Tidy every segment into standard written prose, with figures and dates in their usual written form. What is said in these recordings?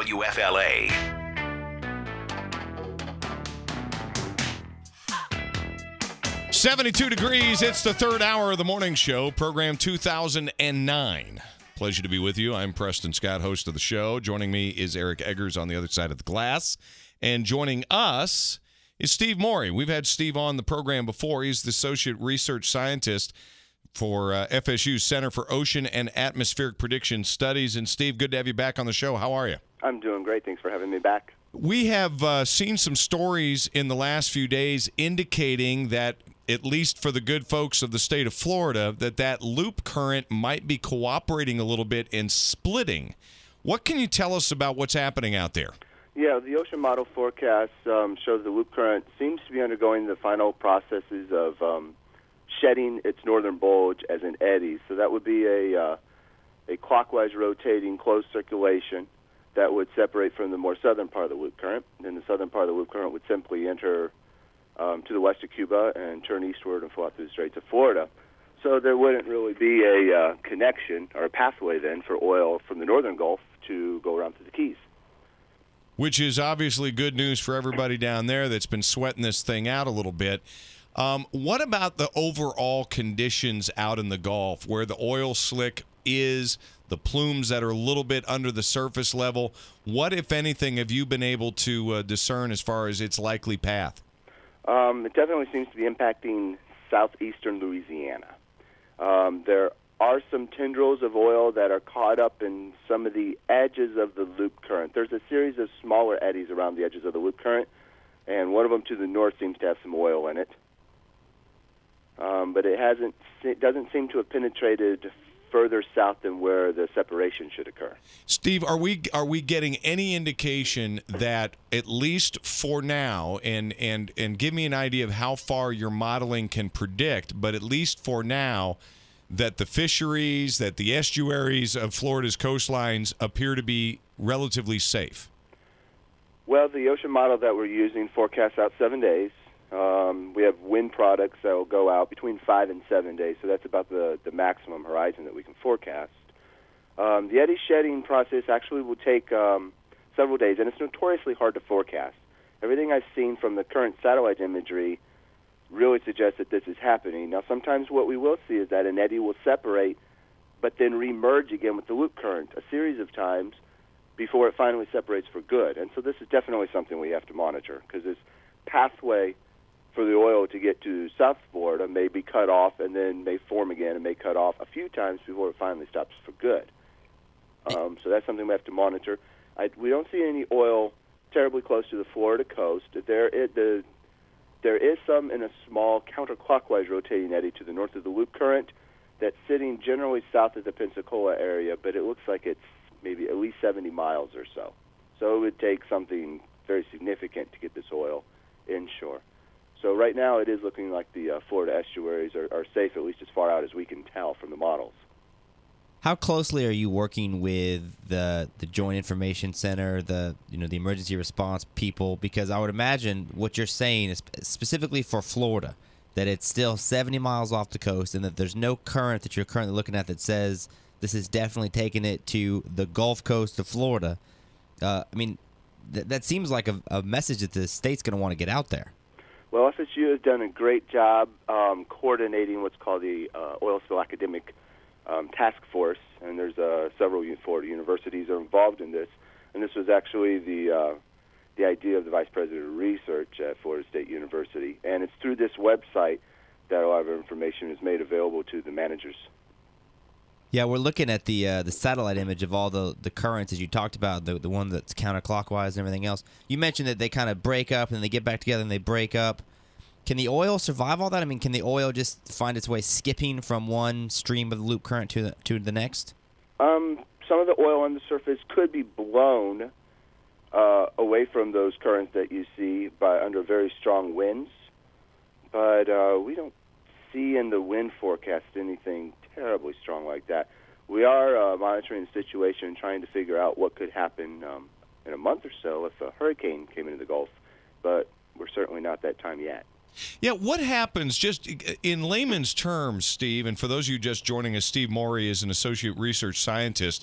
WFLA. .72 degrees. It's the third hour of the morning show, program 2009. Pleasure to be with you. I'm Preston Scott, host of the show. Joining me is Eric Eggers on the other side of the glass. And joining us is Steve Morey. We've had Steve on the program before. He's the Associate Research Scientist for FSU's Center for Ocean and Atmospheric Prediction Studies. And Steve, good to have you back on the show. How are you? I'm doing great. Thanks for having me back. We have seen some stories in the last few days indicating that, at least for the good folks of the state of Florida, that loop current might be cooperating a little bit and splitting. What can you tell us about what's happening out there? Yeah, the ocean model forecast shows the loop current seems to be undergoing the final processes of shedding its northern bulge as an eddy. So that would be a clockwise rotating closed circulation that would separate from the more southern part of the loop current. And the southern part of the loop current would simply enter to the west of Cuba and turn eastward and flow out through the Straits of Florida. So there wouldn't really be a connection or a pathway then for oil from the northern Gulf to go around to the Keys. Which is obviously good news for everybody down there that's been sweating this thing out a little bit. What about the overall conditions out in the Gulf where the oil slick is, the plumes that are a little bit under the surface level? What, if anything, have you been able to discern as far as its likely path? It definitely seems to be impacting southeastern Louisiana. There are some tendrils of oil that are caught up in some of the edges of the loop current. There's a series of smaller eddies around the edges of the loop current, and one of them to the north seems to have some oil in it. But it doesn't seem to have penetrated further south than where the separation should occur. Steve, are we getting any indication that, at least for now, and give me an idea of how far your modeling can predict, but at least for now, that the fisheries, that the estuaries of Florida's coastlines appear to be relatively safe? Well, the ocean model that we're using forecasts out 7 days. We have wind products that will go out between 5 and 7 days, so that's about the maximum horizon that we can forecast. The eddy shedding process actually will take several days, and it's notoriously hard to forecast. Everything I've seen from the current satellite imagery really suggests that this is happening. Now, sometimes what we will see is that an eddy will separate, but then remerge again with the loop current a series of times before it finally separates for good. And so this is definitely something we have to monitor, because this pathway for the oil to get to South Florida may be cut off and then may form again and may cut off a few times before it finally stops for good. So that's something we have to monitor. We don't see any oil terribly close to the Florida coast. There is some in a small counterclockwise rotating eddy to the north of the loop current that's sitting generally south of the Pensacola area, but it looks like it's maybe at least 70 miles or so. So it would take something very significant to get this oil inshore. So right now it is looking like the Florida estuaries are safe, at least as far out as we can tell from the models. How closely are you working with the Joint Information Center, the emergency response people? Because I would imagine what you're saying is specifically for Florida, that it's still 70 miles off the coast and that there's no current that you're currently looking at that says this is definitely taking it to the Gulf Coast of Florida. That seems like a message that the state's going to want to get out there. Well, FSU has done a great job coordinating what's called the Oil Spill Academic Task Force, and there's several Florida universities are involved in this. And this was actually the idea of the Vice President of Research at Florida State University. And it's through this website that a lot of information is made available to the managers. Yeah, we're looking at the satellite image of all the currents, as you talked about, the one that's counterclockwise and everything else. You mentioned that they kind of break up and they get back together and they break up. Can the oil survive all that? I mean, can the oil just find its way skipping from one stream of the loop current to the next? Some of the oil on the surface could be blown away from those currents that you see under very strong winds, but we don't see in the wind forecast anything terribly strong like that. We are monitoring the situation and trying to figure out what could happen in a month or so if a hurricane came into the Gulf, but we're certainly not that time yet. Yeah, what happens, just in layman's terms, Steve, and for those of you just joining us, Steve Morey is an associate research scientist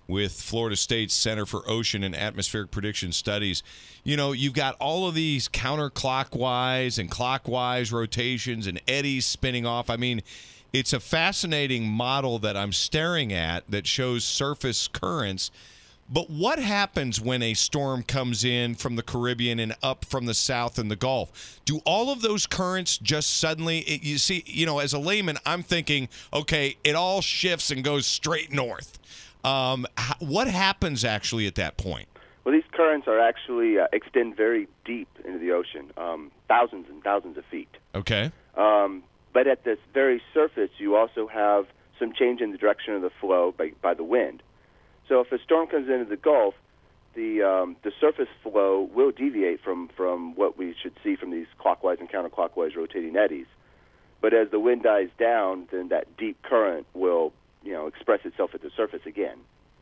with Florida State's Center for Ocean and Atmospheric Prediction Studies. You know, you've got all of these counterclockwise and clockwise rotations and eddies spinning off. I mean, it's a fascinating model that I'm staring at that shows surface currents. But what happens when a storm comes in from the Caribbean and up from the south in the Gulf? Do all of those currents just suddenly, you see, you know, as a layman, I'm thinking, okay, it all shifts and goes straight north. What happens actually at that point? Well, these currents are actually extend very deep into the ocean, thousands and thousands of feet. Okay. But at this very surface, you also have some change in the direction of the flow by the wind. So if a storm comes into the Gulf, the surface flow will deviate from what we should see from these clockwise and counterclockwise rotating eddies. But as the wind dies down, then that deep current will, you know, express itself at the surface again.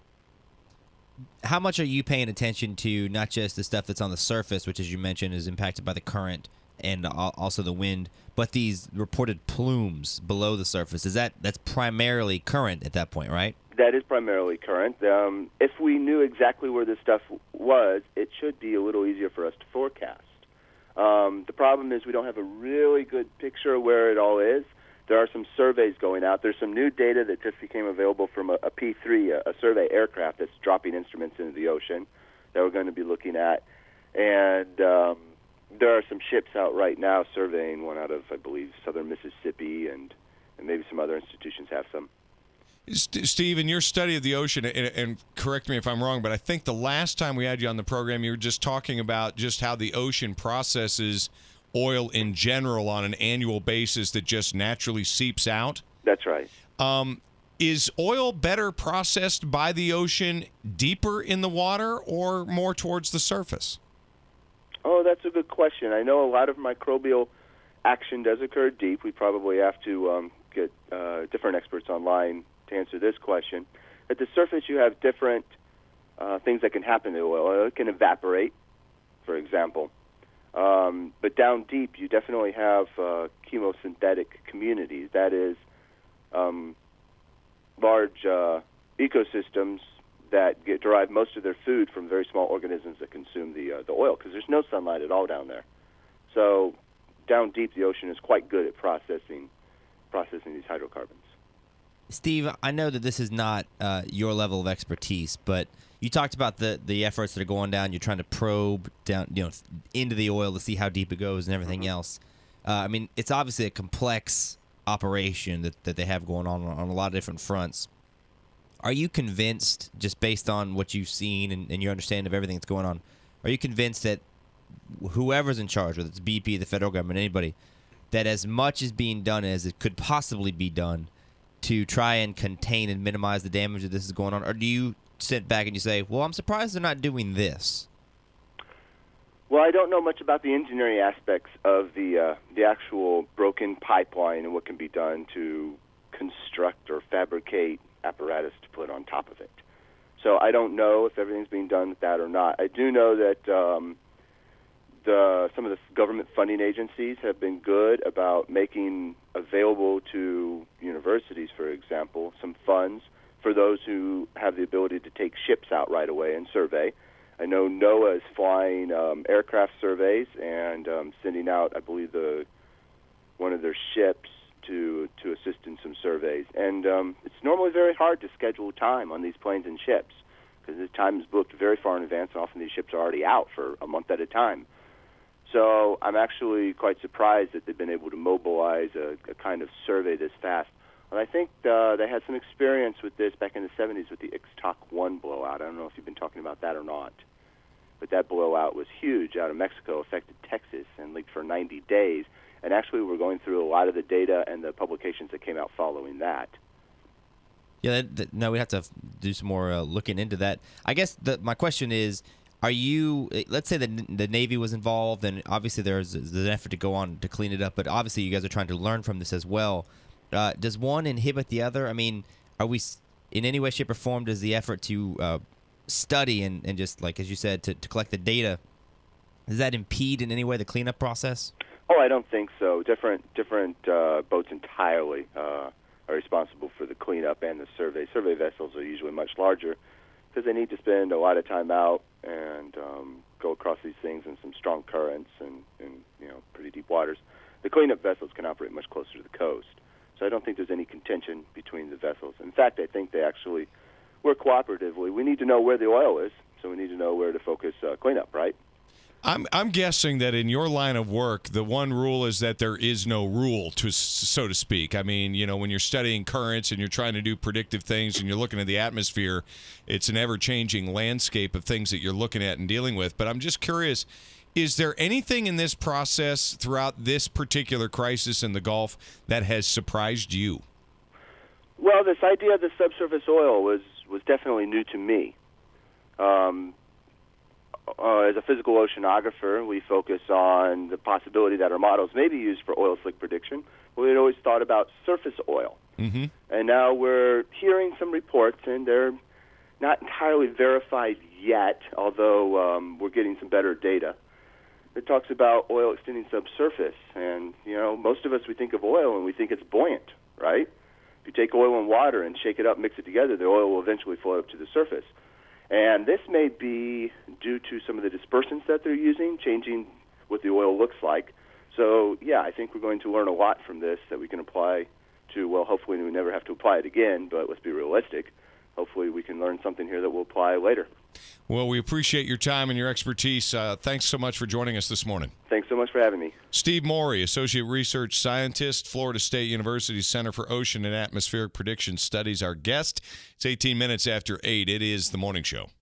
How much are you paying attention to not just the stuff that's on the surface, which, as you mentioned, is impacted by the current and also the wind, but these reported plumes below the surface? That's primarily current at that point, right? That is primarily current. If we knew exactly where this stuff was, it should be a little easier for us to forecast. The problem is we don't have a really good picture of where it all is. There are some surveys going out. There's some new data that just became available from a P3, a survey aircraft that's dropping instruments into the ocean that we're going to be looking at. And there are some ships out right now surveying, one out of, I believe, southern Mississippi, and maybe some other institutions have some. Steve, in your study of the ocean, and correct me if I'm wrong, but I think the last time we had you on the program, you were just talking about just how the ocean processes oil in general on an annual basis that just naturally seeps out. That's right. Is oil better processed by the ocean deeper in the water or more towards the surface? Oh, that's a good question. I know a lot of microbial action does occur deep. We probably have to get different experts online to answer this question. At the surface, you have different things that can happen to oil. It can evaporate, for example. But down deep, you definitely have chemosynthetic communities. That is, large ecosystems that derive most of their food from very small organisms that consume the oil, because there's no sunlight at all down there. So down deep, the ocean is quite good at processing these hydrocarbons. Steve, I know that this is not your level of expertise, but you talked about the efforts that are going down. You're trying to probe down, into the oil to see how deep it goes and everything else. I mean, it's obviously a complex operation that they have going on a lot of different fronts. Are you convinced, just based on what you've seen and your understanding of everything that's going on, are you convinced that whoever's in charge, whether it's BP, the federal government, anybody, that as much is being done as it could possibly be done to try and contain and minimize the damage that this is going on? Or do you sit back and you say, well, I'm surprised they're not doing this? Well, I don't know much about the engineering aspects of the actual broken pipeline and what can be done to construct or fabricate apparatus to put on top of it. So I don't know if everything's being done with that or not. I do know that some of the government funding agencies have been good about making available to universities, for example, some funds for those who have the ability to take ships out right away and survey. I know NOAA is flying aircraft surveys and sending out, I believe, one of their ships to assist in some surveys. And it's normally very hard to schedule time on these planes and ships because the time is booked very far in advance, and often these ships are already out for a month at a time. So I'm actually quite surprised that they've been able to mobilize a kind of survey this fast. And I think they had some experience with this back in the 70s with the Ixtoc 1 blowout. I don't know if you've been talking about that or not. But that blowout was huge out of Mexico, affected Texas, and leaked for 90 days. And actually, we're going through a lot of the data and the publications that came out following that. Yeah, no, we have to do some more looking into that. I guess my question is, are you, let's say the Navy was involved, and obviously there's an effort to go on to clean it up, but obviously you guys are trying to learn from this as well. Does one inhibit the other? I mean, are we, in any way, shape, or form, does the effort to study and just, like, as you said, to collect the data, does that impede in any way the cleanup process? Oh, I don't think so. Different boats entirely are responsible for the cleanup and the survey. Survey vessels are usually much larger because they need to spend a lot of time out and go across these things in some strong currents and pretty deep waters. The cleanup vessels can operate much closer to the coast. So I don't think there's any contention between the vessels. In fact, I think they actually work cooperatively. We need to know where the oil is, so we need to know where to focus cleanup, right? I'm guessing that in your line of work, the one rule is that there is no rule, so to speak. I mean, when you're studying currents and you're trying to do predictive things and you're looking at the atmosphere, it's an ever-changing landscape of things that you're looking at and dealing with. But I'm just curious, is there anything in this process throughout this particular crisis in the Gulf that has surprised you? Well, this idea of the subsurface oil was definitely new to me. As a physical oceanographer, we focus on the possibility that our models may be used for oil slick prediction. We had always thought about surface oil. Mm-hmm. And now we're hearing some reports, and they're not entirely verified yet, although we're getting some better data. It talks about oil extending subsurface. And, most of us, we think of oil and we think it's buoyant, right? If you take oil and water and shake it up, mix it together, the oil will eventually float up to the surface. And this may be due to some of the dispersants that they're using, changing what the oil looks like. So, yeah, I think we're going to learn a lot from this that we can apply to, well, hopefully we never have to apply it again, but let's be realistic. Hopefully we can learn something here that we'll apply later. Well, we appreciate your time and your expertise. Thanks so much for joining us this morning. Thanks so much for having me. Steve Morey, Associate Research Scientist, Florida State University Center for Ocean and Atmospheric Prediction Studies, our guest. It's 18 minutes after 8. It is The Morning Show.